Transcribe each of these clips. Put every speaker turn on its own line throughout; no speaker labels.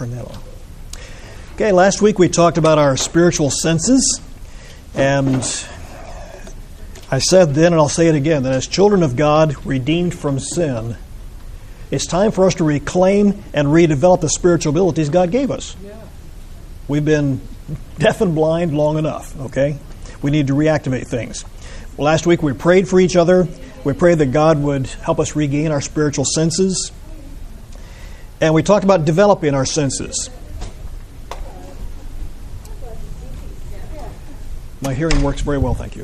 turn that on. Okay, last week we talked about our spiritual senses, and I said then, and I'll say it again, that as children of God, redeemed from sin, it's time for us to reclaim and redevelop the spiritual abilities God gave us. Yeah. We've been deaf and blind long enough, okay? We need to reactivate things. Well, last week we prayed for each other. We prayed that God would help us regain our spiritual senses. And we talked about developing our senses. My hearing works very well, thank you.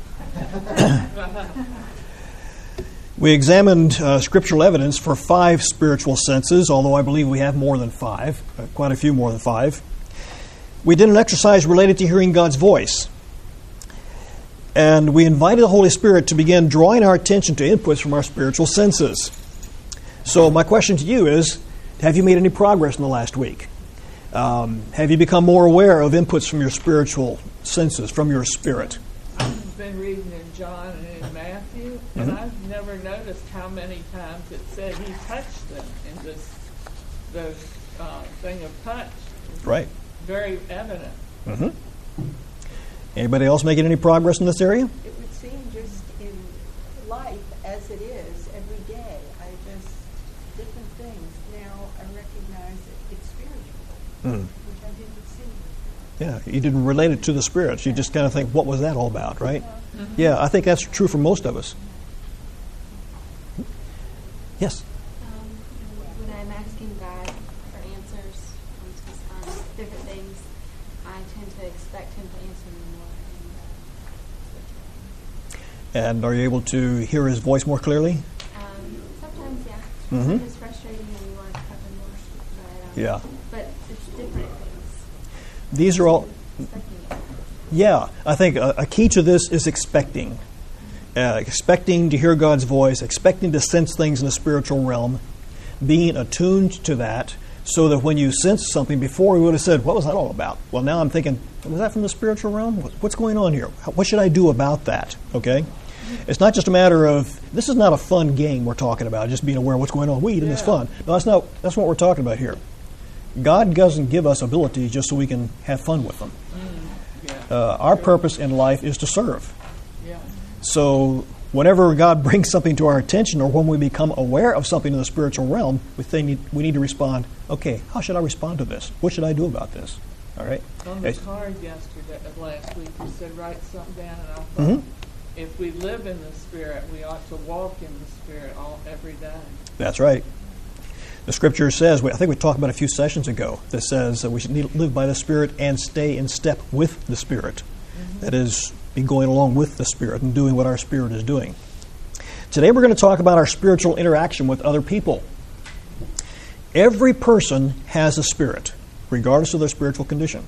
We examined scriptural evidence for 5 spiritual senses, although I believe we have more than 5, quite a few more than 5. We did an exercise related to hearing God's voice. And we invited the Holy Spirit to begin drawing our attention to inputs from our spiritual senses. So my question to you is, have you made any progress in the last week? Have you become more aware of inputs from your spiritual senses, from your spirit?
I've been reading in John and in Matthew, and I've never noticed how many times it said he touched them in this thing of touch.
Right.
Very evident.
Mm-hmm. Anybody else making any progress in this area?
It would seem just in life as it is every day, different things. Now I recognize it's spiritual, which I didn't see.
Yeah, you didn't relate it to the spirits. You just kind of think, what was that all about, right? Mm-hmm. Yeah, I think that's true for most of us. Yes?
When I'm asking God for answers on different things, I tend to expect Him to answer me more.
And are you able to hear His voice more clearly?
Sometimes, yeah.
Mm-hmm.
It's frustrating when you want to cut them more.
Yeah.
But it's different things.
These are all... Yeah, I think a key to this is expecting. Expecting to hear God's voice, expecting to sense things in the spiritual realm, being attuned to that, so that when you sense something, before we would have said, what was that all about? Well, now I'm thinking, was that from the spiritual realm? What's going on here? What should I do about that? Okay? It's not just a matter of, this is not a fun game we're talking about, just being aware of what's going on. Weed and it's fun. No, that's what we're talking about here. God doesn't give us abilities just so we can have fun with them. Our purpose in life is to serve.
Yeah.
So whenever God brings something to our attention, or when we become aware of something in the spiritual realm, we need to respond, okay, how should I respond to this? What should I do about this? All right?
On the card last week, you said write something down, and I thought, if we live in the Spirit, we ought to walk in the Spirit every day. That's
right. The Scripture says, I think we talked about a few sessions ago, that says that we should live by the Spirit and stay in step with the Spirit. Mm-hmm. That is, be going along with the Spirit and doing what our Spirit is doing. Today we're going to talk about our spiritual interaction with other people. Every person has a spirit, regardless of their spiritual condition.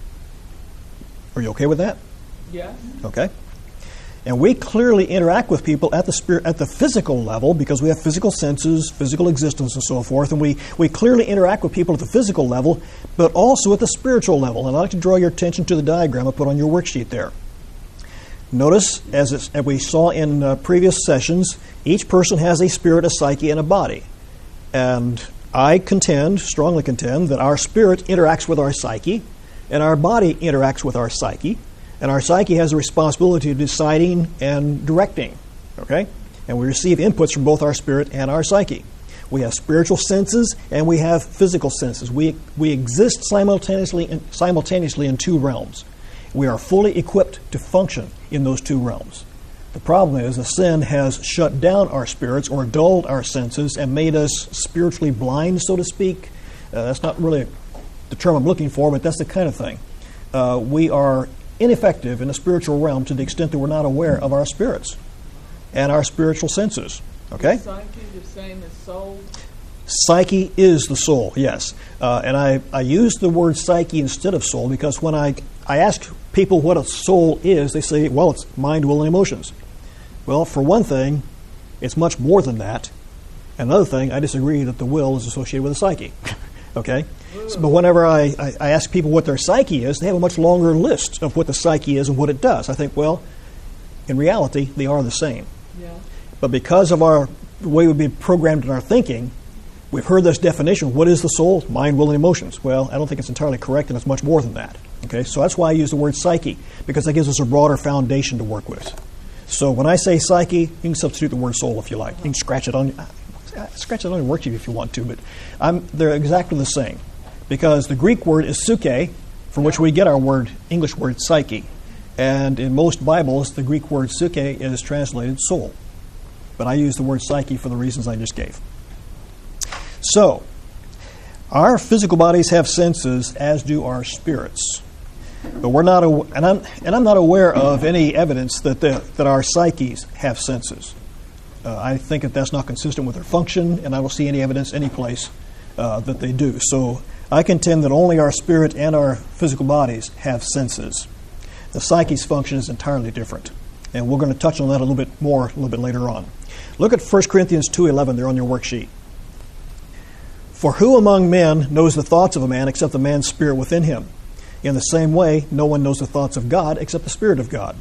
Are you okay with that?
Yes.
Okay. And we clearly interact with people at the physical level, because we have physical senses, physical existence, and so forth. And we clearly interact with people at the physical level, but also at the spiritual level. And I'd like to draw your attention to the diagram I put on your worksheet there. Notice, as we saw in previous sessions, each person has a spirit, a psyche, and a body. And I strongly contend, that our spirit interacts with our psyche, and our body interacts with our psyche. And our psyche has a responsibility of deciding and directing, okay? And we receive inputs from both our spirit and our psyche. We have spiritual senses and we have physical senses. We exist simultaneously in 2 realms. We are fully equipped to function in those 2 realms. The problem is the sin has shut down our spirits, or dulled our senses, and made us spiritually blind, so to speak. That's not really the term I'm looking for, but that's the kind of thing. We are ineffective in the spiritual realm to the extent that we're not aware of our spirits and our spiritual senses. Okay?
Is psyche the same as soul?
Psyche is the soul, yes. And I use the word psyche instead of soul because when I ask people what a soul is, they say, well, it's mind, will, and emotions. Well, for one thing, it's much more than that. Another thing, I disagree that the will is associated with the psyche. Okay? But whenever I ask people what their psyche is, they have a much longer list of what the psyche is and what it does. I think, well, in reality, they are the same.
Yeah.
But because of the way we've been programmed in our thinking, We've heard this definition. What is the soul? Mind, will, and emotions. Well, I don't think it's entirely correct, and it's much more than that. Okay, so that's why I use the word psyche, because that gives us a broader foundation to work with. So when I say psyche, you can substitute the word soul if you like. You can scratch it on your worksheet if you want to, but they're exactly the same, because the Greek word is psyche, from which we get our English word psyche. And in most Bibles, the Greek word psyche is translated soul. But I use the word psyche for the reasons I just gave. So, our physical bodies have senses, as do our spirits. But we're not, I'm not aware of any evidence that our psyches have senses. I think that that's not consistent with their function, and I don't see any evidence any place that they do. So I contend that only our spirit and our physical bodies have senses. The psyche's function is entirely different, and we're going to touch on that a little bit later on. Look at 1 Corinthians 2:11 there on your worksheet. For who among men knows the thoughts of a man except the man's spirit within him? In the same way, no one knows the thoughts of God except the Spirit of God.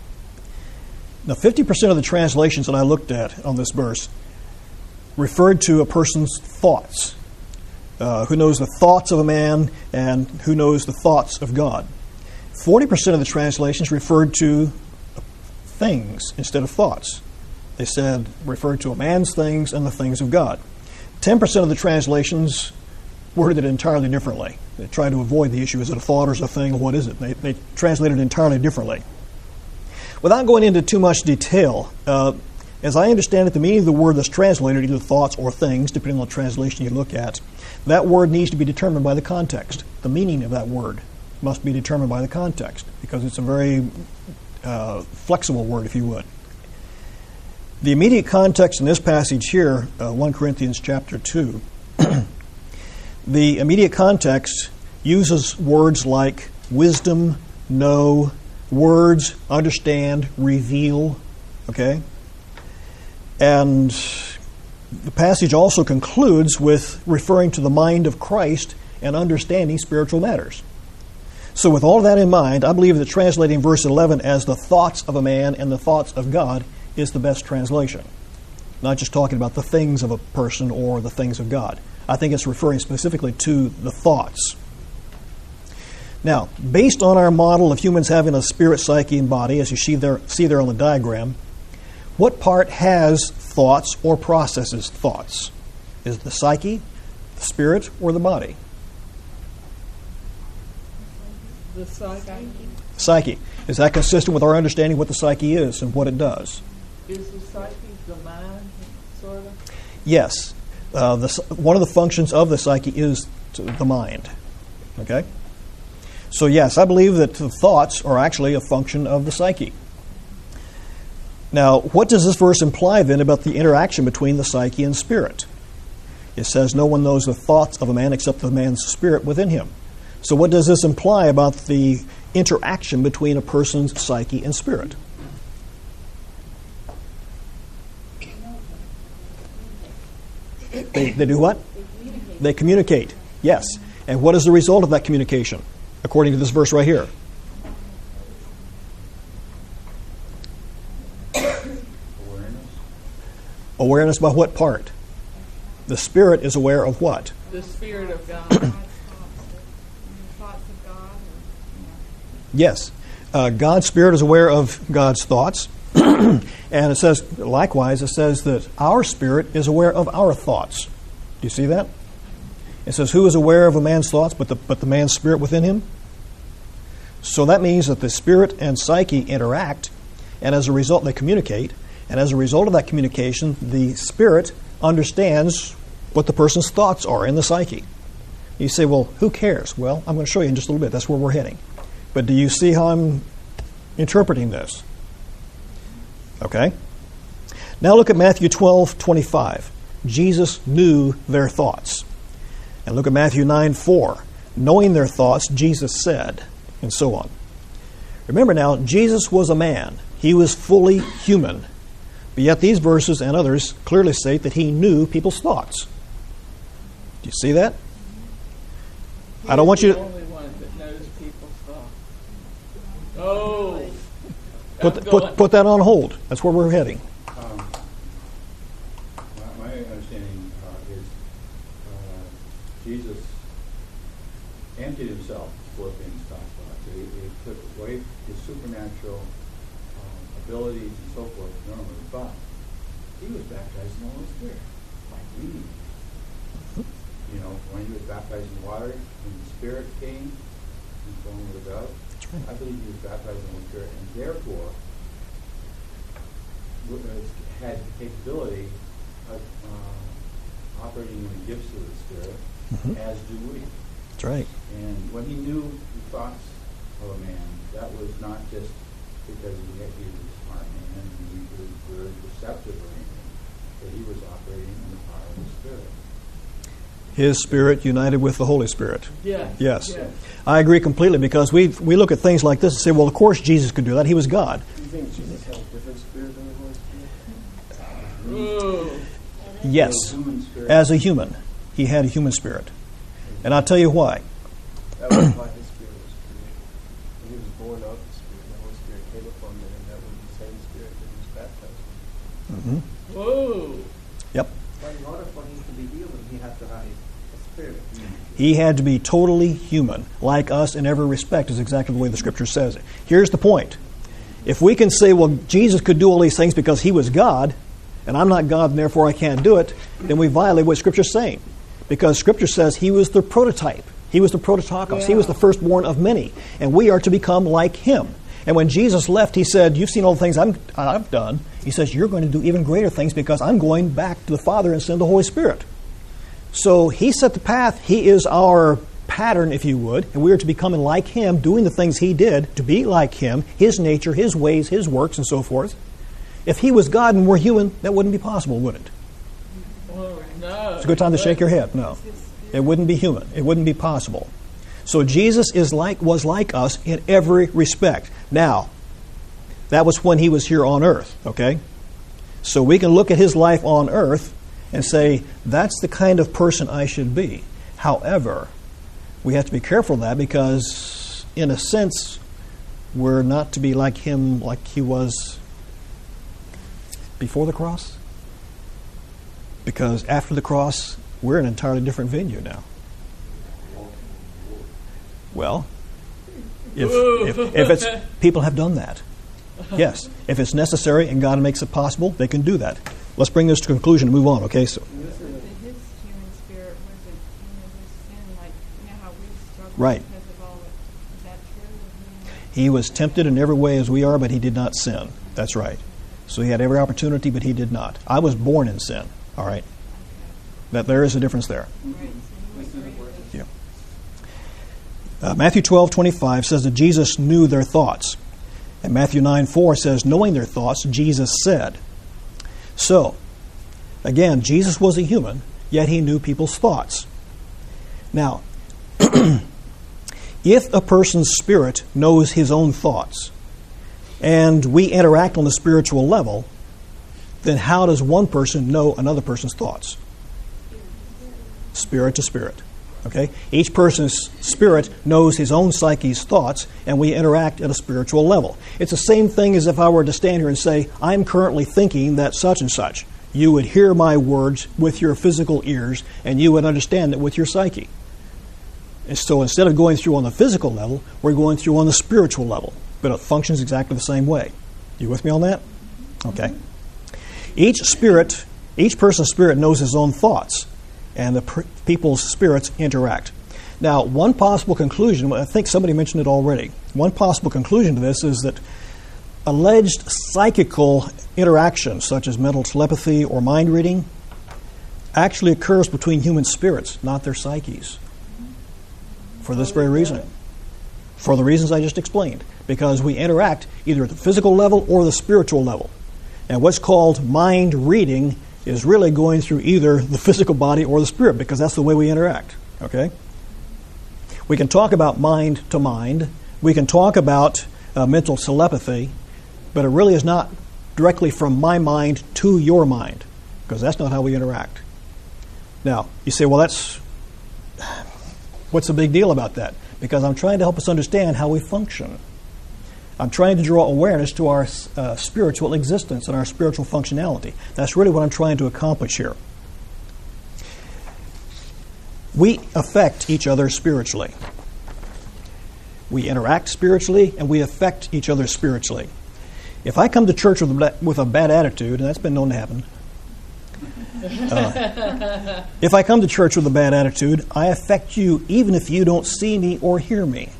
Now, 50% of the translations that I looked at on this verse referred to a person's thoughts. Who knows the thoughts of a man and who knows the thoughts of God. 40% of the translations referred to things instead of thoughts. They referred to a man's things and the things of God. 10% of the translations worded it entirely differently. They tried to avoid the issue. Is it a thought or is it a thing, or what is it? They translated it entirely differently. Without going into too much detail, as I understand it, the meaning of the word that's translated, either thoughts or things, depending on the translation you look at, that word needs to be determined by the context. The meaning of that word must be determined by the context, because it's a very flexible word, if you would. The immediate context in this passage here, 1 Corinthians chapter 2, the immediate context uses words like wisdom, know, words, understand, reveal, okay? And the passage also concludes with referring to the mind of Christ and understanding spiritual matters. So with all of that in mind, I believe that translating verse 11 as the thoughts of a man and the thoughts of God is the best translation. Not just talking about the things of a person or the things of God. I think it's referring specifically to the thoughts. Now, based on our model of humans having a spirit, psyche, and body, as you see there on the diagram, what part has thoughts or processes thoughts? Is it the psyche, the spirit, or the body?
The psyche.
Psyche. Is that consistent with our understanding what the psyche is and what it does?
Is the psyche the mind, sort of?
Yes. One of the functions of the psyche is the mind. Okay? So yes, I believe that the thoughts are actually a function of the psyche. Now, what does this verse imply then about the interaction between the psyche and spirit? It says no one knows the thoughts of a man except the man's spirit within him. So what does this imply about the interaction between a person's psyche and spirit? They do what? They communicate. Yes. And what is the result of that communication, according to this verse right here? Awareness by what part? The spirit is aware of what?
The Spirit of God.
Thoughts of God.
Yes. God's spirit is aware of God's thoughts. And it says, likewise, it says that our spirit is aware of our thoughts. Do you see that? It says, who is aware of a man's thoughts but the man's spirit within him? So that means that the spirit and psyche interact, and as a result they communicate, and as a result of that communication, the spirit understands what the person's thoughts are in the psyche. You say, well, who cares? Well, I'm going to show you in just a little bit. That's where we're heading. But do you see how I'm interpreting this? Okay. Now look at Matthew 12:25. Jesus knew their thoughts. And look at Matthew 9:4. Knowing their thoughts, Jesus said, and so on. Remember now, Jesus was a man. He was fully human. But yet these verses and others clearly state that he knew people's thoughts. Do you see that? I don't want you to...
He's the only one that knows people's thoughts. Oh.
Put that on hold. That's where we're heading.
My understanding is emptied himself, Philippians talks about. So he took away his supernatural abilities and so forth normally, but he was baptized in the Holy Spirit, like we need. You know, when he was baptized in water, when the Spirit came, in the form of a dove, I believe he was baptized in the Holy Spirit, and therefore had the capability of operating in the gifts of the Spirit, as do we.
That's right.
And when he knew the thoughts of a man, that was not just because he was a smart man and he was very receptive or anything, but he was operating in the power of the Spirit.
His Spirit united with the Holy Spirit.
Yes.
Yes. I agree completely, because we look at things like this and say, well, of course Jesus could do that. He was God.
Do you think Jesus had a different spirit than the Holy Spirit?
Ooh.
Yes. As a human, he had a human spirit. And I'll tell you why.
That was why his spirit was created. When he was born of the Spirit, the Holy Spirit came upon him, and that was the same Spirit that he was baptized with.
Whoa.
Yep.
But in order for him to be human, he had to have a spirit.
He had to be totally human, like us in every respect, is exactly the way the Scripture says it. Here's the point. If we can say, well, Jesus could do all these things because he was God, and I'm not God, and therefore I can't do it, then we violate what Scripture's saying. Because Scripture says he was the prototype. He was the prototokos. He was the firstborn of many. And we are to become like him. And when Jesus left, he said, you've seen all the things I've done. He says, you're going to do even greater things because I'm going back to the Father and send the Holy Spirit. So he set the path. He is our pattern, if you would. And we are to become like him, doing the things he did, to be like him, his nature, his ways, his works, and so forth. If he was God and we're human, that wouldn't be possible, would it?
Oh, no.
It's a good time to shake your head. No. It wouldn't be human. It wouldn't be possible. So Jesus was like us in every respect. Now, that was when he was here on earth, okay? So we can look at his life on earth and say, that's the kind of person I should be. However, we have to be careful of that because, in a sense, we're not to be like him like he was before the cross. Because after the cross, we're in an entirely different venue now. Well, if it's people have done that. Yes. If it's necessary and God makes it possible, they can do that. Let's bring this to conclusion and move on, okay? So,
His human spirit wasn't sin like how we struggle
right.
because of all it. Is that true?
He was tempted in every way as we are, but he did not sin. That's right. So he had every opportunity, but he did not. I was born in sin, all right? That there is a difference there. Yeah. Matthew 12:25 says that Jesus knew their thoughts. And Matthew 9:4 says, knowing their thoughts, Jesus said. So, again, Jesus was a human, yet he knew people's thoughts. Now, if a person's spirit knows his own thoughts, and we interact on the spiritual level, then how does one person know another person's thoughts? Spirit to spirit. Okay? Each person's spirit knows his own psyche's thoughts, and we interact at a spiritual level. It's the same thing as if I were to stand here and say, I'm currently thinking that such and such. You would hear my words with your physical ears, and you would understand it with your psyche. And so instead of going through on the physical level, we're going through on the spiritual level. But it functions exactly the same way. You with me on that? Okay. Each person's spirit knows his own thoughts, and the people's spirits interact. Now, one possible conclusion, I think somebody mentioned it already, one possible conclusion to this is that alleged psychical interaction, such as mental telepathy or mind reading, actually occurs between human spirits, not their psyches. For this very reason. For the reasons I just explained. Because we interact either at the physical level or the spiritual level. And what's called mind reading is really going through either the physical body or the spirit, because that's the way we interact. Okay? We can talk about mind to mind. We can talk about mental telepathy, but it really is not directly from my mind to your mind, because that's not how we interact. Now, you say, well, what's the big deal about that? Because I'm trying to help us understand how we function. I'm trying to draw awareness to our spiritual existence and our spiritual functionality. That's really what I'm trying to accomplish here. We affect each other spiritually. We interact spiritually, and we affect each other spiritually. If I come to church with a bad attitude, and that's been known to happen, if I come to church with a bad attitude, I affect you even if you don't see me or hear me.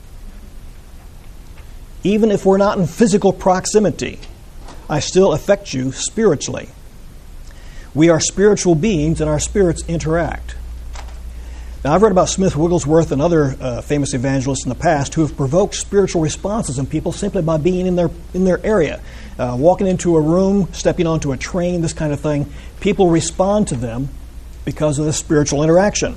Even if we're not in physical proximity, I still affect you spiritually. We are spiritual beings, and our spirits interact. Now, I've read about Smith Wigglesworth and other famous evangelists in the past who have provoked spiritual responses in people simply by being in their area. Walking into a room, stepping onto a train, this kind of thing. People respond to them because of this spiritual interaction.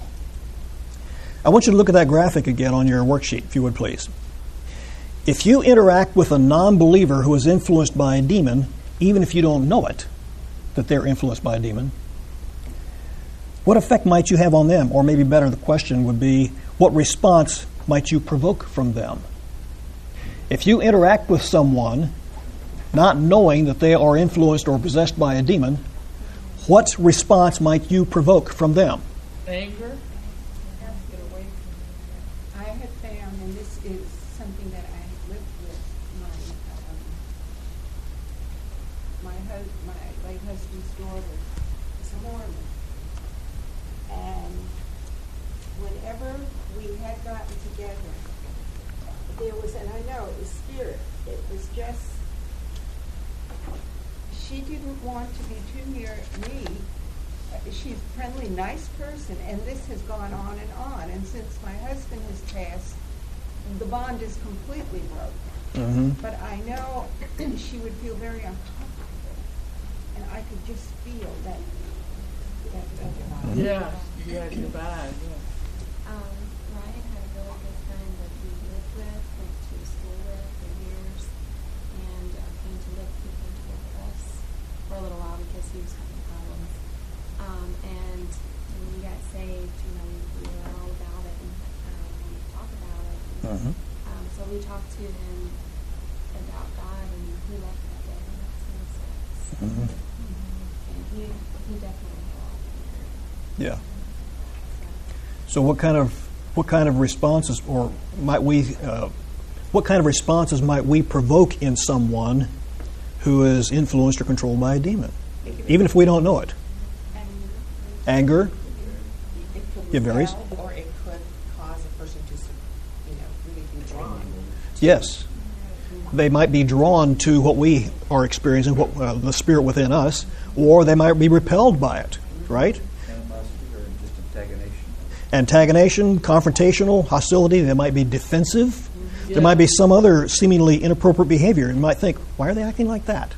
I want you to look at that graphic again on your worksheet, if you would please. If you interact with a non-believer who is influenced by a demon, even if you don't know it, that they're influenced by a demon, what effect might you have on them? Or maybe better, the question would be, what response might you provoke from them? If you interact with someone not knowing that they are influenced or possessed by a demon, what response might you provoke from them?
Anger.
Get away from it. I have found, and this is something that I have lived with my late husband's daughter is a Mormon. And whenever we had gotten together, there was, and I know it was spirit, it was just, she didn't want to be too near me. She's a friendly, nice person, and this has gone on. And since my husband has passed, the bond is completely broken.
Mm-hmm.
But I know she would feel very uncomfortable, and I could just feel that.
Yeah, your bad. Yeah.
Ryan had a really good friend that he lived with, went to school with for years, and came to live with us for a little while because he was having problems. And when we got saved, we were all about it and wanted to talk about it.
Mm-hmm.
So we talked to him about God, and he left that day. And that's when it starts.
Mm-hmm.
And he definitely had a lot of fear.
Yeah. So what kind of responses, or might we, what kind of responses might we provoke in someone who is influenced or controlled by a demon, even if we don't know it? Anger.
It could
It varies.
rebel, or it could cause a person to, really be drawn.
Yes. They might be drawn to what we are experiencing, what the spirit within us, or they might be repelled by it, right?
Animosity or just
Antagonization,
antagonation?
confrontational, hostility. They might be defensive.
Yeah.
There might be some other seemingly inappropriate behavior. You might think, why are they acting like that?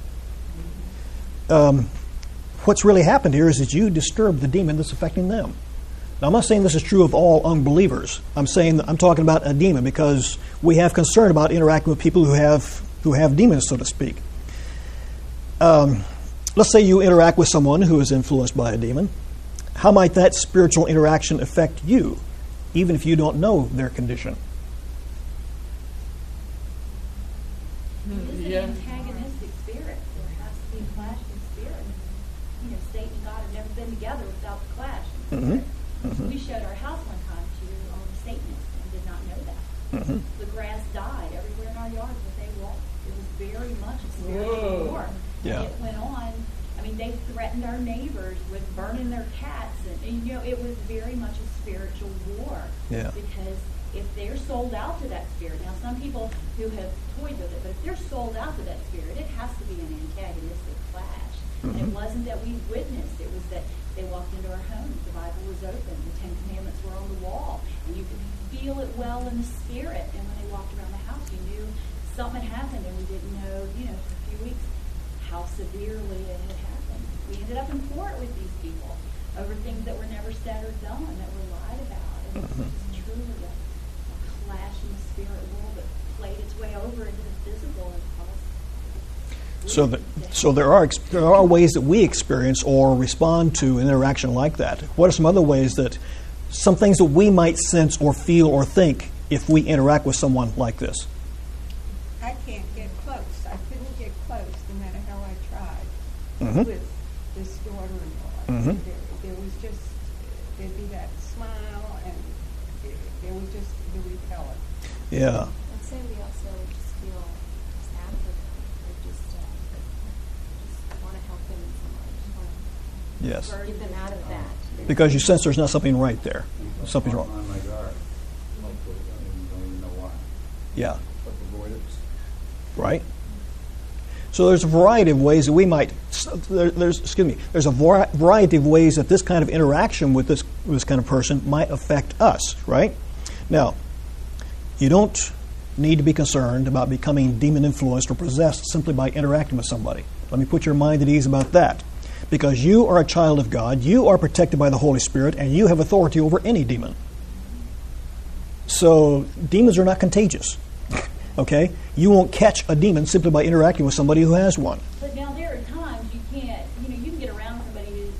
What's really happened here is that you disturb the demon that's affecting them. Now, I'm not saying this is true of all unbelievers. I'm talking about a demon because we have concern about interacting with people who have demons, so to speak. Let's say you interact with someone who is influenced by a demon. How might that spiritual interaction affect you, even if you don't know their condition?
It is
Yeah.
an antagonistic spirit. There has to be a clash in spirit. Satan and God have never been together without the clash in spirit.
Mm-hmm.
We showed our house one time to a Satanist and did not know that.
Mm-hmm.
The grass died everywhere in our yard that they walked. It was very much a spiritual
Whoa.
war.
Yeah.
And it went on. I mean, they threatened our neighbors with burning their cats. And it was very much a spiritual war.
Yeah.
Because if they're sold out to that spirit, now some people who have toyed with it, but if they're sold out to that spirit, it has to be an antagonistic clash. And it wasn't that we witnessed, it was that they walked into our homes, the Bible was open, the Ten Commandments were on the wall, and you could feel it well in the spirit. And when they walked around the house, you knew something had happened, and we didn't know, for a few weeks, how severely it had happened. We ended up in court with these people over things that were never said or done, that were lied about. And it was just truly a clash in the spirit world that played its way over into the physical and caused.
So there are ways that we experience or respond to an interaction like that. What are some other ways some things that we might sense or feel or think if we interact with someone like this?
I can't get close. I couldn't get close no matter how I tried
Mm-hmm.
with this daughter-in-law.
Mhm.
There was there'd be that smile, and there was just the repellent.
Yeah.
I'd say we also just feel sad for them, or just want to help them in some way. Just want
Yes.
to get them out of that.
Because you sense there's not something right there. Something's
I'm
wrong.
on my guard. Hopefully, don't even know why.
Yeah.
Like avoidance.
Right? So there's a variety of ways that we might, there's a variety of ways that this kind of interaction with this kind of person might affect us, right? Now, you don't need to be concerned about becoming demon-influenced or possessed simply by interacting with somebody. Let me put your mind at ease about that. Because you are a child of God, you are protected by the Holy Spirit, and you have authority over any demon. So demons are not contagious. Okay? You won't catch a demon simply by interacting with somebody who has one.
But now there are times you can't, you can get around somebody who's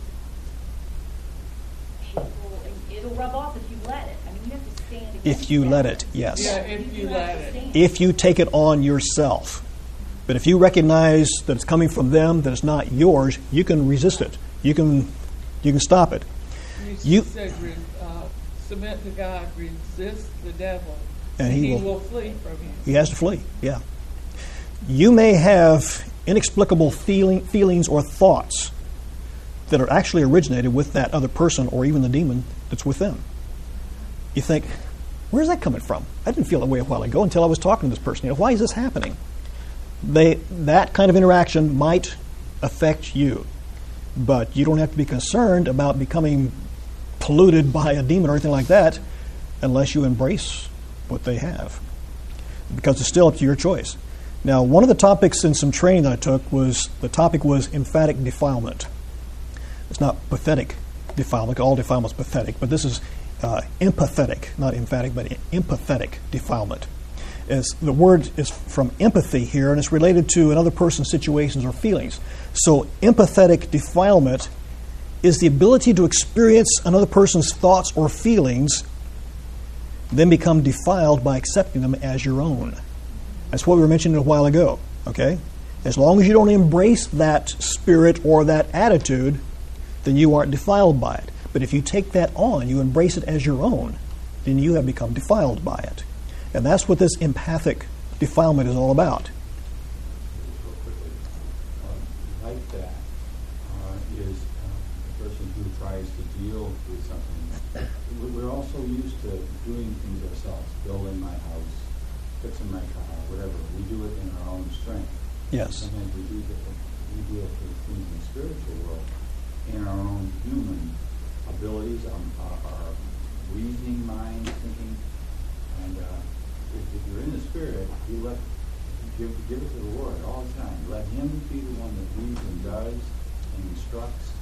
hateful, and it'll rub off if you let it. I mean, you have to stand against
If you
that.
let it, yes.
Yeah, if you
have
let
to
it.
stand.
If you take it on yourself. But if you recognize that it's coming from them, that it's not yours, you can resist it. You can stop it.
You said, submit to God, resist the devil,
And he will
flee from you.
He has to flee, yeah. You may have inexplicable feelings or thoughts that are actually originated with that other person or even the demon that's with them. You think, where's that coming from? I didn't feel that way a while ago until I was talking to this person. Why is this happening? That kind of interaction might affect you, but you don't have to be concerned about becoming polluted by a demon or anything like that unless you embrace what they have, because it's still up to your choice. Now, one of the topics in some training that I took was emphatic defilement. It's not pathetic defilement. All defilement is pathetic, but this is empathetic, not emphatic, but empathetic defilement. The word is from empathy here, and it's related to another person's situations or feelings. So empathetic defilement is the ability to experience another person's thoughts or feelings, then become defiled by accepting them as your own. That's what we were mentioning a while ago, okay? As long as you don't embrace that spirit or that attitude, then you aren't defiled by it. But if you take that on, you embrace it as your own, then you have become defiled by it. And that's what this empathic defilement is all about.
Real quickly, like that is a person who tries to deal with something. We're also used to doing things ourselves, building my house, fixing my car, whatever. We do it in our own strength.
Yes.
Sometimes we deal with things in the spiritual world in our own human abilities, our reasoning mind, thinking, and if you're in the Spirit, you give it to the Lord all the time. Let Him be the one that leads and does and instructs.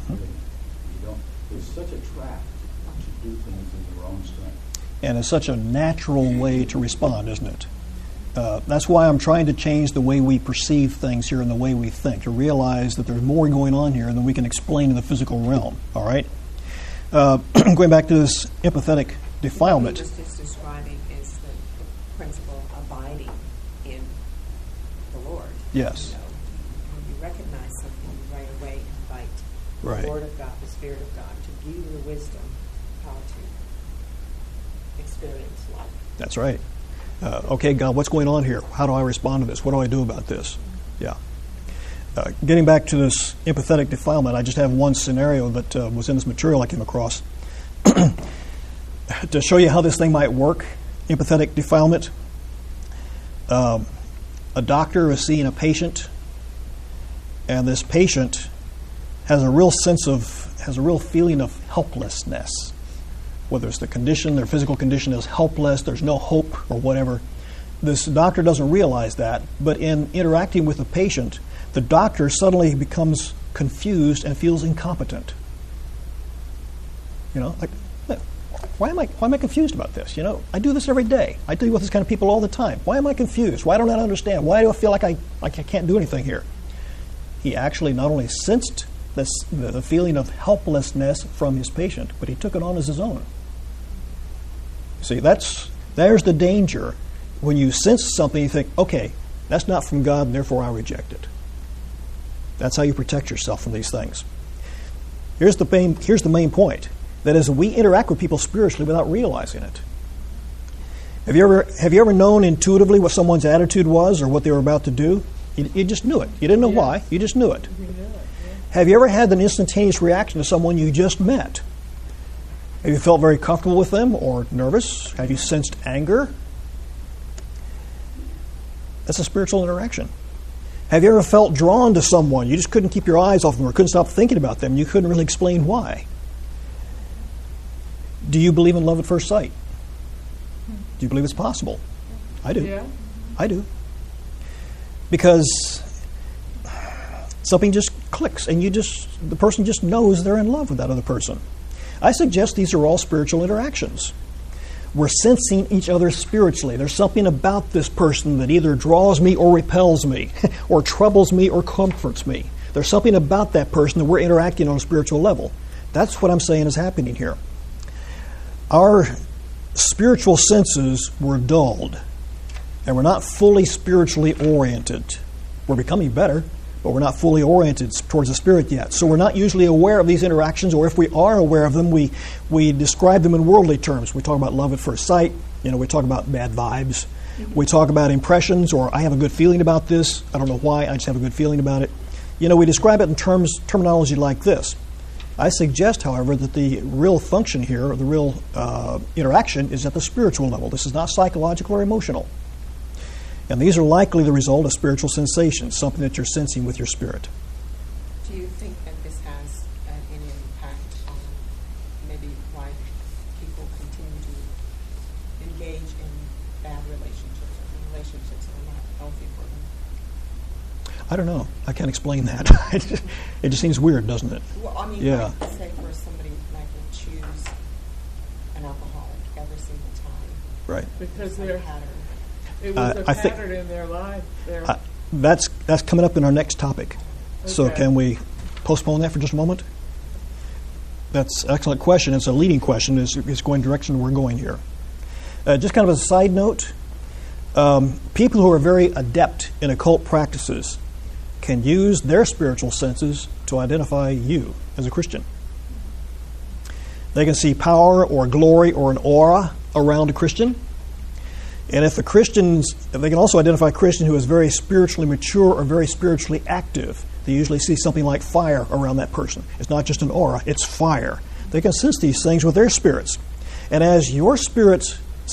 There's such a trap to do things in your own strength.
And it's such a natural way to respond, isn't it? That's why I'm trying to change the way we perceive things here and the way we think, to realize that there's more going on here than we can explain in the physical realm. All right? Going back to this empathetic defilement.
What he was just describing is the principle abiding in the Lord.
Yes.
When you recognize something, you right away invite
Right.
the Word of God, the Spirit of God, to give you the wisdom how to experience life.
That's right. Okay, God, what's going on here? How do I respond to this? What do I do about this? Yeah. Getting back to this empathetic defilement, I just have one scenario that was in this material I came across. To show you how this thing might work, empathetic defilement, a doctor is seeing a patient, and this patient has a real feeling of helplessness. Whether it's the condition, their physical condition is helpless, there's no hope or whatever. This doctor doesn't realize that, but in interacting with the patient, the doctor suddenly becomes confused and feels incompetent. Like, why am I confused about this? I do this every day. I deal with this kind of people all the time. Why am I confused? Why don't I understand? Why do I feel like I can't do anything here? He actually not only sensed the feeling of helplessness from his patient, but he took it on as his own. See, there's the danger. When you sense something, you think, okay, that's not from God, and therefore I reject it. That's how you protect yourself from these things. Here's the main point. That is, we interact with people spiritually without realizing it. Have you ever known intuitively what someone's attitude was or what they were about to do? You just knew it. You didn't know why. You just knew it.
You knew it, yeah.
Have you ever had an instantaneous reaction to someone you just met? Have you felt very comfortable with them or nervous? Have you sensed anger? That's a spiritual interaction. Have you ever felt drawn to someone? You just couldn't keep your eyes off them or couldn't stop thinking about them. You couldn't really explain why. Do you believe in love at first sight? Do you believe it's possible? I do.
Yeah.
I do. Because something just clicks and the person just knows they're in love with that other person. I suggest these are all spiritual interactions. We're sensing each other spiritually. There's something about this person that either draws me or repels me, or troubles me or comforts me. There's something about that person that we're interacting on a spiritual level. That's what I'm saying is happening here. Our spiritual senses were dulled, and we're not fully spiritually oriented. We're becoming better, but we're not fully oriented towards the Spirit yet. So we're not usually aware of these interactions, or if we are aware of them, we describe them in worldly terms. We talk about love at first sight. We talk about bad vibes. We talk about impressions, or I have a good feeling about this. I don't know why, I just have a good feeling about it. We describe it in terminology like this. I suggest, however, that the real function here, or the real interaction, is at the spiritual level. This is not psychological or emotional. And these are likely the result of spiritual sensations, something that you're sensing with your spirit.
Do you think that this has any impact on maybe why people continue to engage in bad relationships or relationships that are not healthy for them?
I don't know. I can't explain that. It just seems weird, doesn't it?
Well, I mean,
yeah.
like, say for somebody like would choose an alcoholic every single time.
Right.
Because
It's like a pattern.
it was a
I think-
pattern in their life.
That's coming up in our next topic. So
Okay.
can we postpone that for just a moment? That's an excellent question. It's a leading question. It's going direction we're going here. Just kind of as a side note, people who are very adept in occult practices can use their spiritual senses to identify you as a Christian. They can see power or glory or an aura around a Christian. And if they can also identify a Christian who is very spiritually mature or very spiritually active. They usually see something like fire around that person. It's not just an aura, it's fire. They can sense these things with their spirits. And as your spiritual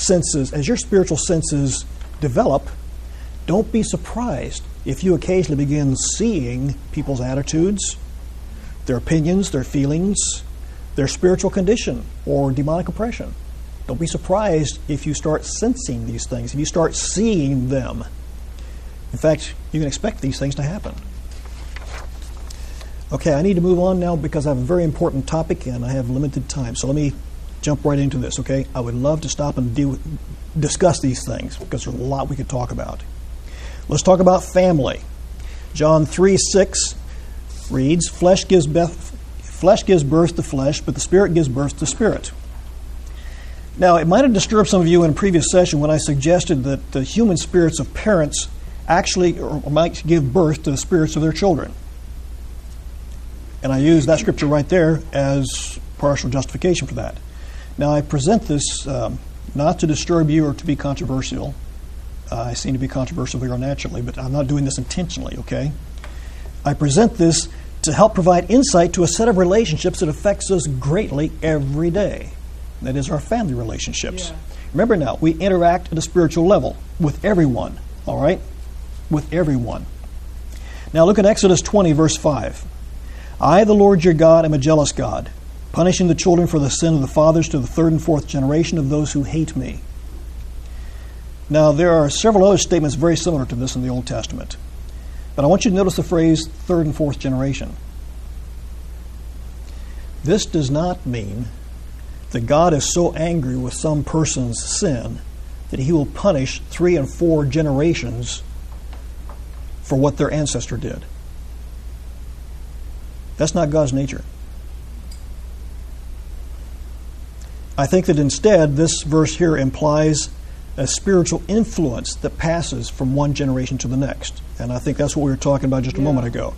senses develop, don't be surprised if you occasionally begin seeing people's attitudes, their opinions, their feelings, their spiritual condition, or demonic oppression. Don't be surprised if you start sensing these things, if you start seeing them. In fact, you can expect these things to happen. Okay, I need to move on now because I have a very important topic and I have limited time. So let me jump right into this, okay? I would love to stop and discuss these things because there's a lot we could talk about. Let's talk about family. John 3:6 reads, Flesh gives birth to flesh, but the Spirit gives birth to spirit. Now, it might have disturbed some of you in a previous session when I suggested that the human spirits of parents actually might give birth to the spirits of their children. And I use that scripture right there as partial justification for that. Now, I present this not to disturb you or to be controversial. I seem to be controversial here naturally, but I'm not doing this intentionally, okay? I present this to help provide insight to a set of relationships that affects us greatly every day. That is our family relationships.
Yeah.
Remember now, we interact at a spiritual level with everyone, all right? With everyone. Now look at Exodus 20, verse 5. I, the Lord your God, am a jealous God, punishing the children for the sin of the fathers to the third and fourth generation of those who hate me. Now, there are several other statements very similar to this in the Old Testament. But I want you to notice the phrase third and fourth generation. This does not mean that God is so angry with some person's sin that he will punish 3 and 4 generations for what their ancestor did. That's not God's nature. I think that instead, this verse here implies a spiritual influence that passes from one generation to the next. And I think that's what we were talking about just a moment ago.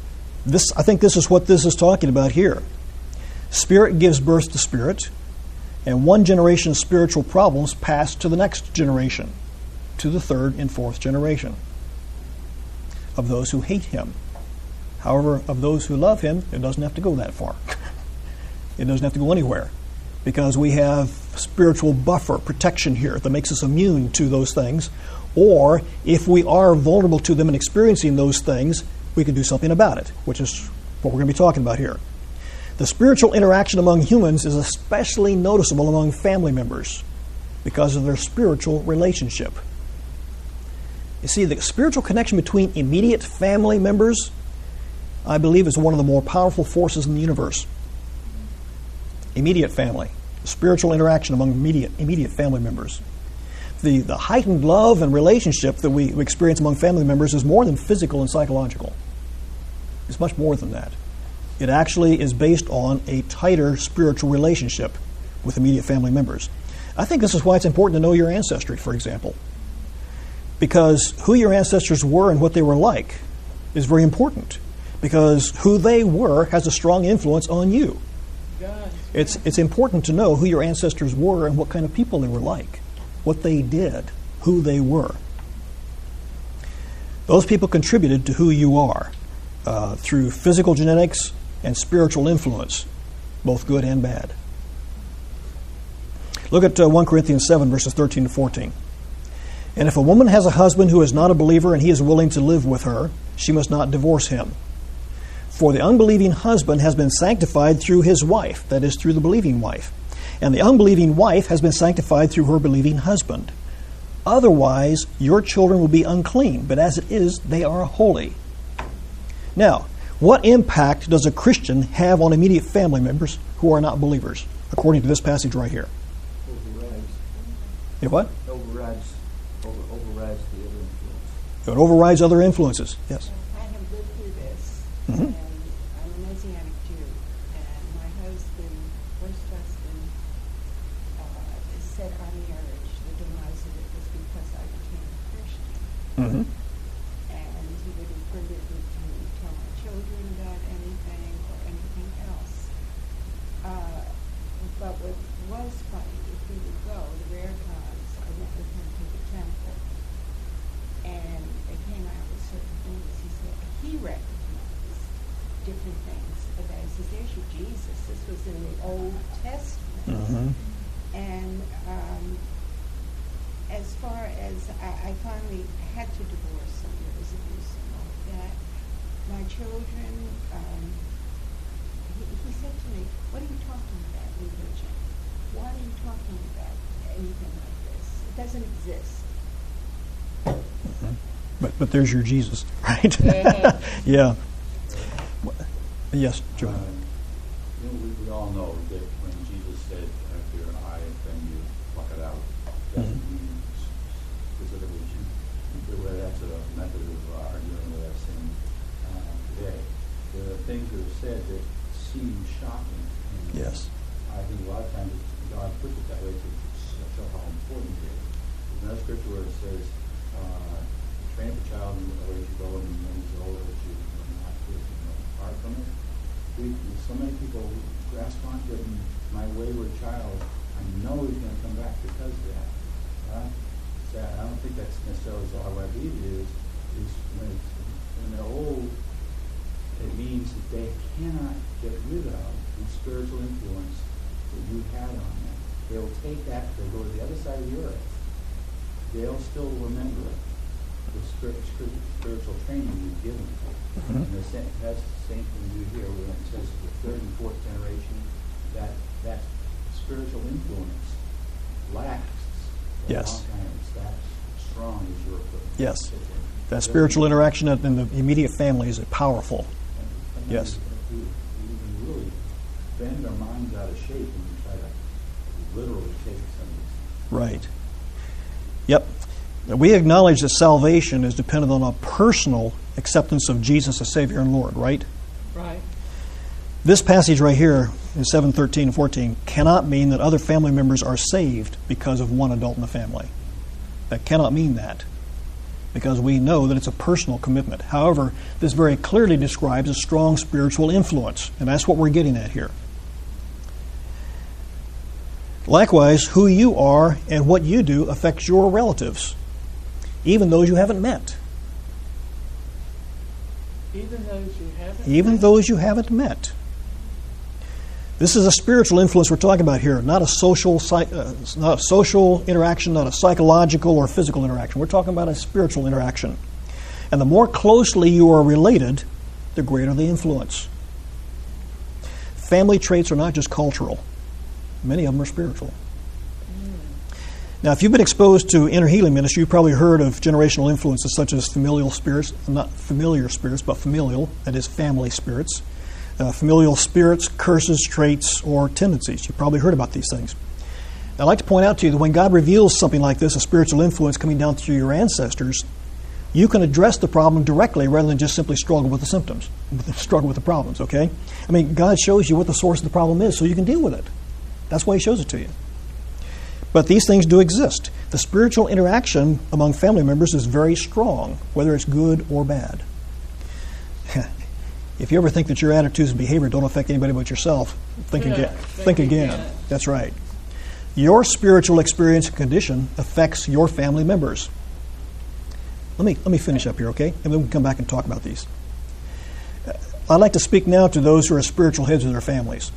I think this is what this is talking about here. Spirit gives birth to spirit, And one generation's spiritual problems pass to the next generation, to the third and fourth generation of those who hate him. However, of those who love him, it doesn't have to go that far. It doesn't have to go anywhere, because we have spiritual buffer protection here that makes us immune to those things. Or if we are vulnerable to them and experiencing those things, we can do something about it, which is what we're going to be talking about here. The spiritual interaction among humans is especially noticeable among family members because of their spiritual relationship. You see, the spiritual connection between immediate family members, I believe, is one of the more powerful forces in the universe. Immediate family, spiritual interaction among immediate family members. The heightened love and relationship that we experience among family members is more than physical and psychological. It's much more than that. It actually is based on a tighter spiritual relationship with immediate family members. I think this is why it's important to know your ancestry, for example. Because who your ancestors were and what they were like is very important. Because who they were has a strong influence on you. It's important to know who your ancestors were and what kind of people they were like, what they did, who they were. Those people contributed to who you are through physical genetics and spiritual influence, both good and bad. Look at 1 Corinthians 7, verses 13 to 14. And if a woman has a husband who is not a believer and he is willing to live with her, she must not divorce him. For the unbelieving husband has been sanctified through his wife, that is, through the believing wife. And the unbelieving wife has been sanctified through her believing husband. Otherwise, your children will be unclean, but as it is, they are holy. Now, what impact does a Christian have on immediate family members who are not believers, according to this passage right here?
Overrides.
It what?
Overrides the other influence.
It overrides other influences. Yes.
I have lived through this,
Mm-hmm.
and I'm a Messianic Jew, and my husband, first husband, said our marriage, the demise of it was because I became a Christian.
Mm-hmm.
And he wouldn't permit me to tell my children about anything or anything else. But what was funny, if we would go, the rare times, I went with him to the temple, and they came out with certain things. He said he recognized different things about it. He says, there's your Jesus. This was in the Old Testament.
Mm-hmm.
And as far as I finally had to divorce him, there was abuse and all of that. My children, he said to me, what are you talking about, religion? Why are you talking about anything like this? It doesn't exist.
Mm-hmm. But there's your Jesus, right? Yeah. Yes, John.
We all know that when Jesus said, if you're an eye, then you pluck it out. Doesn't mean specifically that's a method of arguing with us today. There are things that are said that seem shocking. And
Yes.
I think a lot of times God puts it that way to show how important it is. There's another scripture where it says, train up a child in the way to go, and when he's older, that you will not depart from it. So many people grasp onto it, and my wayward child, I know he's going to come back because of that. I don't think that's necessarily all I believe it is when they're old, it means that they cannot get rid of the spiritual influence that you had on them. They'll take that, they'll go to the other side of the earth. They'll still remember the spiritual training you've given them.
Mm-hmm.
And that's the same thing we do here when it says the third and fourth generation, that spiritual influence lasts.
Yes.
It's that strong as your equipment.
Yes. That spiritual interaction in the immediate family is powerful. Yes.
We can really bend our minds out of shape when we try to literally take some of these.
Right. Yep. We acknowledge that salvation is dependent on a personal acceptance of Jesus as Savior and Lord, right?
Right.
This passage right here in 7:13 and 14 cannot mean that other family members are saved because of one adult in the family. That cannot mean that, because we know that it's a personal commitment. However, this very clearly describes a strong spiritual influence, and that's what we're getting at here. Likewise, who you are and what you do affects your relatives, even those you haven't met.
Even those you haven't
Even
met?
those you haven't met. This is a spiritual influence we're talking about here, not a social interaction, not a psychological or physical interaction. We're talking about a spiritual interaction. And the more closely you are related, the greater the influence. Family traits are not just cultural. Many of them are spiritual. Now, if you've been exposed to inner healing ministry, you've probably heard of generational influences such as familial spirits, not familiar spirits, but familial, that is family spirits. Familial spirits, curses, traits, or tendencies. You've probably heard about these things. I'd like to point out to you that when God reveals something like this, a spiritual influence coming down through your ancestors, you can address the problem directly rather than just simply struggle with the symptoms, struggle with the problems, okay? I mean, God shows you what the source of the problem is so you can deal with it. That's why He shows it to you. But these things do exist. The spiritual interaction among family members is very strong, whether it's good or bad. If you ever think that your attitudes and behavior don't affect anybody but yourself, think again. That's right. Your spiritual experience and condition affects your family members. Let me finish up here, okay? And then we can come back and talk about these. I'd like to speak now to those who are spiritual heads of their families.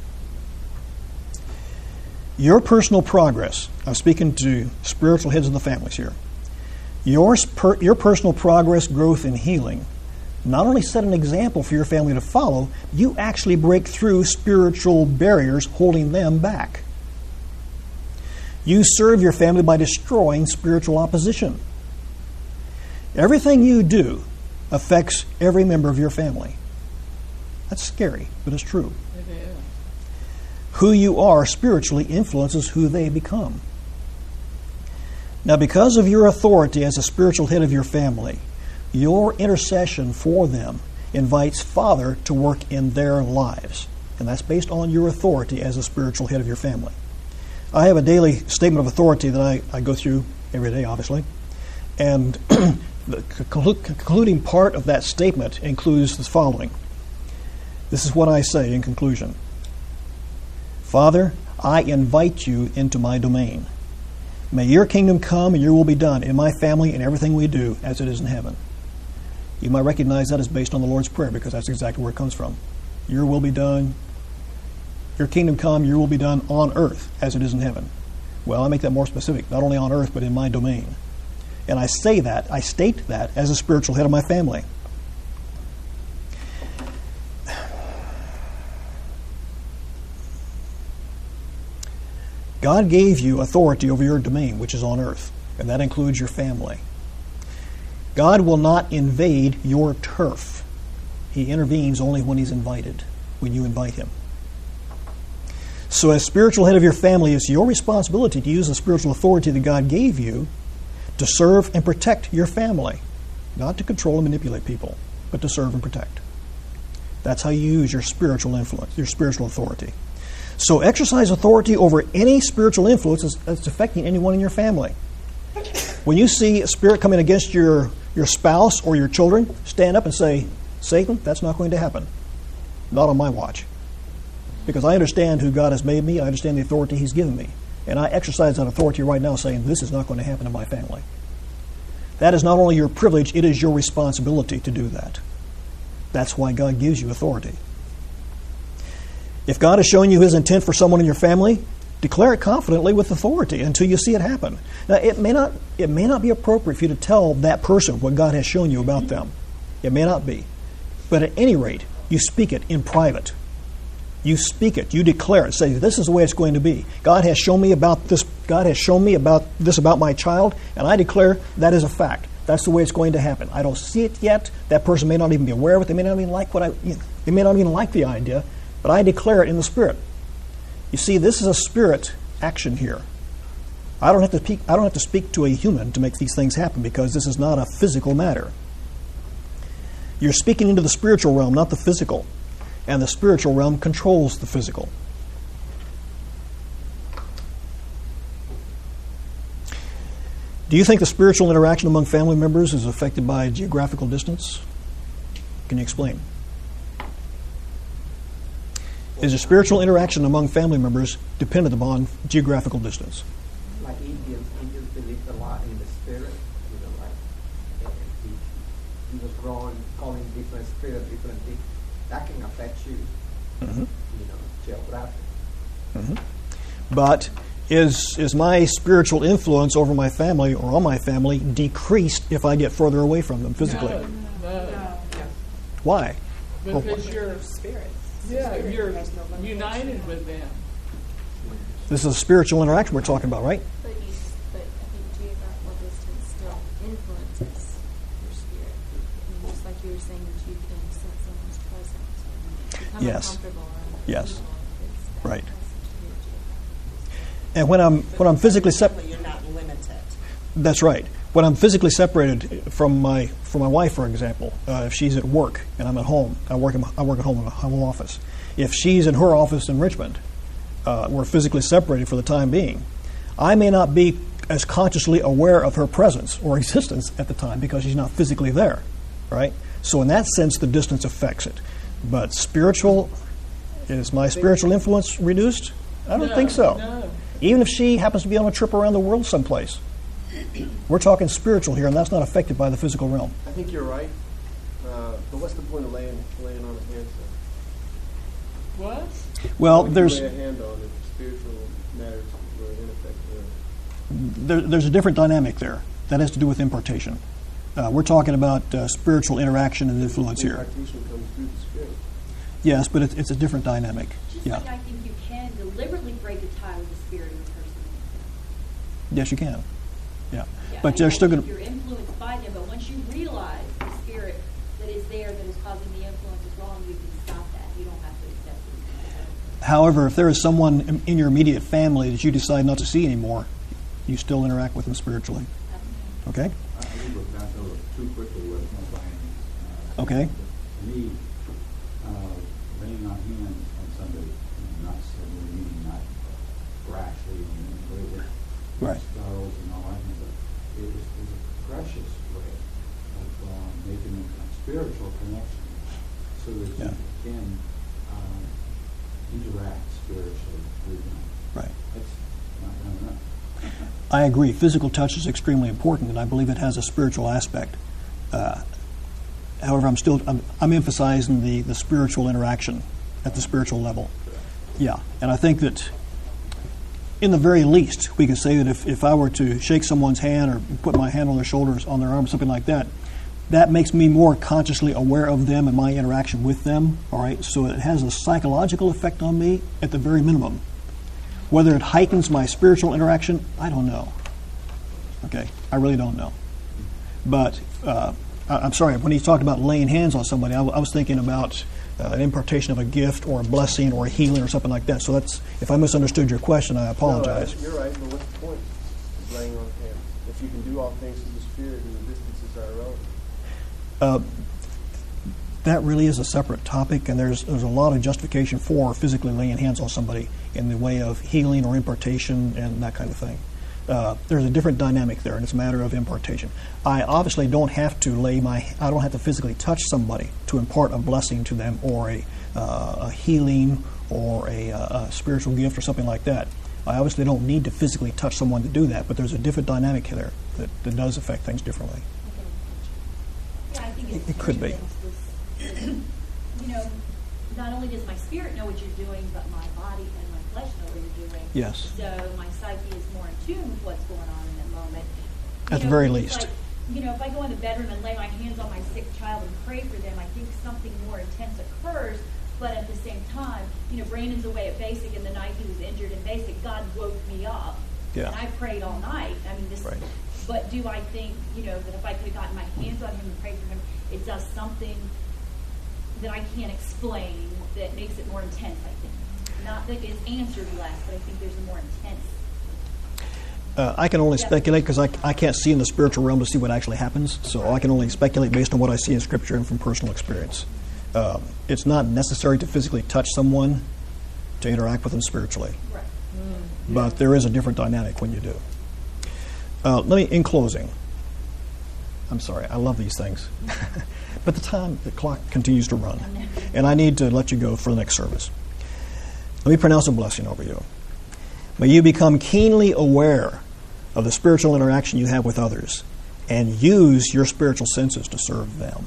Your personal progress, I'm speaking to spiritual heads of the families here, your personal progress, growth, and healing not only set an example for your family to follow, you actually break through spiritual barriers holding them back. You serve your family by destroying spiritual opposition. Everything you do affects every member of your family. That's scary, but it's true.
It is.
Who you are spiritually influences who they become. Now, because of your authority as a spiritual head of your family, your intercession for them invites Father to work in their lives. And that's based on your authority as a spiritual head of your family. I have a daily statement of authority that I go through every day, obviously. And the concluding part of that statement includes the following. This is what I say in conclusion. Father, I invite you into my domain. May your kingdom come and your will be done in my family and everything we do as it is in heaven. You might recognize that as based on the Lord's Prayer because that's exactly where it comes from. Your will be done, your kingdom come, your will be done on earth as it is in heaven. Well, I make that more specific, not only on earth but in my domain. And I state that as a spiritual head of my family. God gave you authority over your domain, which is on earth, and that includes your family. God will not invade your turf. He intervenes only when He's invited, when you invite Him. So as spiritual head of your family, it's your responsibility to use the spiritual authority that God gave you to serve and protect your family. Not to control and manipulate people, but to serve and protect. That's how you use your spiritual influence, your spiritual authority. So exercise authority over any spiritual influence that's affecting anyone in your family. When you see a spirit coming against your spouse or your children, stand up and say, Satan, that's not going to happen. Not on my watch. Because I understand who God has made me, I understand the authority He's given me. And I exercise that authority right now saying, this is not going to happen in my family. That is not only your privilege, it is your responsibility to do that. That's why God gives you authority. If God has shown you His intent for someone in your family, declare it confidently with authority until you see it happen. Now, it may not be appropriate for you to tell that person what God has shown you about them. It may not be. But at any rate, you speak it in private. You speak it. You declare it. Say, this is the way it's going to be. God has shown me about this. God has shown me about this about my child, and I declare that is a fact. That's the way it's going to happen. I don't see it yet. That person may not even be aware of it. They may not even like they may not even like the idea. But I declare it in the Spirit. You see, this is a spirit action here. I don't have to speak to a human to make these things happen because this is not a physical matter. You're speaking into the spiritual realm, not the physical. And the spiritual realm controls the physical. Do you think the spiritual interaction among family members is affected by geographical distance? Can you explain? Is a spiritual interaction among family members dependent upon geographical distance?
Like Indians believe a lot in the spirit. Like he was calling different spirit, different things. That can affect you, geographically.
Mm-hmm. But is my spiritual influence over my family or on my family decreased if I get further away from them physically?
No.
Why?
Because you're
Spirit.
you're
has no limitation.
united with them.
This is a spiritual interaction we're talking about, right?
But I think geographical distance still influences your spirit. I mean, just like you were saying that you can sense someone's presence and become
Yes.
uncomfortable around
Yes.
people. It's that
Right.
has to do with geographical.
And when I'm physically separated,
You're not limited.
that's right. When I'm physically separated from my wife, for example, if she's at work and I'm at home, I work at home in a home office. If she's in her office in Richmond, we're physically separated for the time being. I may not be as consciously aware of her presence or existence at the time because she's not physically there, right? So in that sense, the distance affects it. But is my spiritual influence reduced? I don't think so.
No.
Even if she happens to be on a trip around the world someplace. We're talking spiritual here, and that's not affected by the physical realm.
I think you're right. But what's the point of laying on a hand?
What?
Well,
What would
there's
you lay a hand on if spiritual matters were in effect?
there's a different dynamic there. That has to do with impartation. We're talking about spiritual interaction and influence here.
Impartation comes through the spirit.
Yes, but it's a different dynamic.
Just
Yeah.
like I think you can deliberately break a tie with the spirit of a person.
Yes, you can. Yeah.
Yeah,
But
I
they're still
think
going to.
You're influenced by them, but once you realize the spirit that is there that is causing the influence is wrong, you can stop that. You don't have to accept it.
However, if there is someone in your immediate family that you decide not to see anymore, you still interact with them spiritually. Okay?
I think we've gone over too quickly with no bindings.
Okay.
To me, laying on hands on somebody, not suddenly meaning not rashly and in a way that
Right.
startles and all that, but it is a precious way of making a spiritual connection so that
Yeah.
you can interact spiritually with them.
Right.
That's not done enough.
I agree. Physical touch is extremely important, and I believe it has a spiritual aspect. However, I'm emphasizing the spiritual interaction at the spiritual level. Yeah, and I think that in the very least, we could say that if I were to shake someone's hand or put my hand on their shoulders, on their arm, something like that, that makes me more consciously aware of them and my interaction with them. All right, so it has a psychological effect on me at the very minimum. Whether it heightens my spiritual interaction, I don't know. Okay, I really don't know. But I'm sorry, when he talked about laying hands on somebody, I was thinking about an impartation of a gift or a blessing or a healing or something like that. So if I misunderstood your question, I apologize.
No, you're right, but what's the point of laying on hands? If you can do all things through the spirit and the distances are irrelevant.
That really is a separate topic, and there's a lot of justification for physically laying hands on somebody in the way of healing or impartation and that kind of thing. There's a different dynamic there, and it's a matter of impartation. I obviously don't have to I don't have to physically touch somebody to impart a blessing to them or a healing or a spiritual gift or something like that. I obviously don't need to physically touch someone to do that, but there's a different dynamic there that does affect things differently.
Yeah, I think it's
It could be.
Not only does my spirit know what you're doing, but my body and my flesh know what you're doing.
Yes.
So my psyche is more in tune with what's going on in that moment.
At the very
it's
least.
Like, if I go in the bedroom and lay my hands on my sick child and pray for them, I think something more intense occurs. But at the same time, Brandon's away at Basic, and the night he was injured in Basic, God woke me up.
Yeah.
And I prayed all night. I mean,
Right.
But do I think, that if I could have gotten my hands on him and prayed for him, it does something that I can't explain that makes it more intense, I think. Not that it's answered less, but I think there's a more intense.
I can only speculate because I can't see in the spiritual realm to see what actually happens, so I can only speculate based on what I see in Scripture and from personal experience. It's not necessary to physically touch someone to interact with them spiritually,
Right.
but there is a different dynamic when you do. In closing, I'm sorry, I love these things, but the clock continues to run, and I need to let you go for the next service. Let me pronounce a blessing over you. May you become keenly aware of the spiritual interaction you have with others and use your spiritual senses to serve them.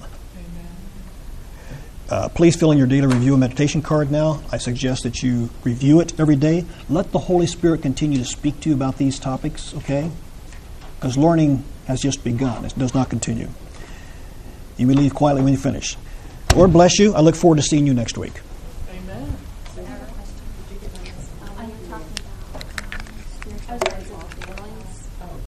Please fill in your daily review and meditation card now. I suggest that you review it every day. Let the Holy Spirit continue to speak to you about these topics, okay? Because learning has just begun. It does not continue. You may leave quietly when you finish. Lord bless you. I look forward to seeing you next week.